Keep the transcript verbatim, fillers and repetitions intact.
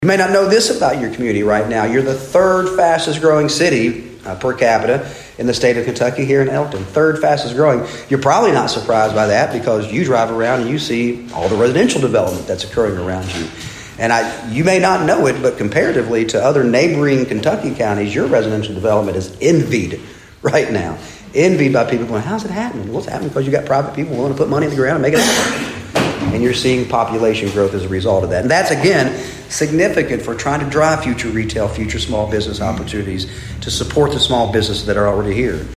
You may not know this about your community right now. You're the third fastest growing city uh, per capita in the state of Kentucky here in Elkton. Third fastest growing. You're probably not surprised by that because you drive around and you see all the residential development that's occurring around you. And I, you may not know it, but comparatively to other neighboring Kentucky counties, your residential development is envied right now. Envied by people going, how's it happening? What's happening? Because you got private people willing to put money in the ground and make it happen. And you're seeing population growth as a result of that. And that's, again, significant for trying to drive future retail, future small business opportunities to support the small businesses that are already here.